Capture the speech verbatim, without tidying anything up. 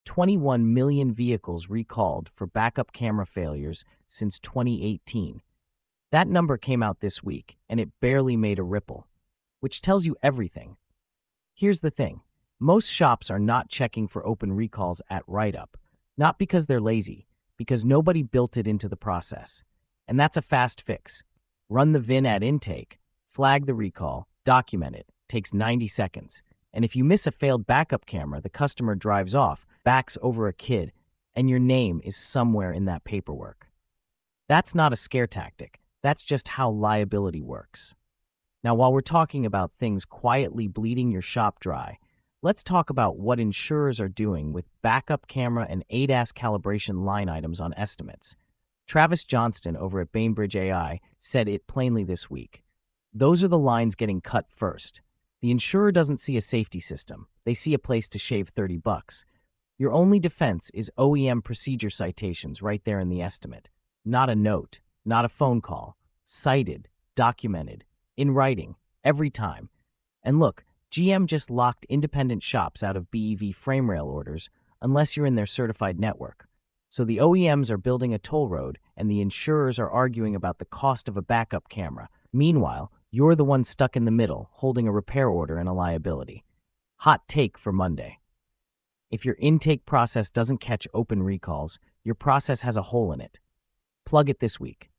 twenty-one million vehicles recalled for backup camera failures since twenty eighteen. That number came out this week, and it barely made a ripple, which tells you everything. Here's the thing. Most shops are not checking for open recalls at write-up, not because they're lazy, because nobody built it into the process. And that's a fast fix. Run the V I N at intake, flag the recall, document it, takes ninety seconds. And if you miss a failed backup camera, the customer drives off, backs over a kid, and your name is somewhere in that paperwork. That's not a scare tactic. That's just how liability works. Now, while we're talking about things quietly bleeding your shop dry, let's talk about what insurers are doing with backup camera and A D A S calibration line items on estimates. Travis Johnston over at Bainbridge A I said it plainly this week. Those are the lines getting cut first. The insurer doesn't see a safety system. They see a place to shave thirty bucks. Your only defense is O E M procedure citations right there in the estimate. Not a note, not a phone call. Cited, documented, in writing, every time. And look, G M just locked independent shops out of B E V frame rail orders unless you're in their certified network. So the O E Ms are building a toll road and the insurers are arguing about the cost of a backup camera. Meanwhile, you're the one stuck in the middle, holding a repair order and a liability. Hot take for Monday. If your intake process doesn't catch open recalls, your process has a hole in it. Plug it this week.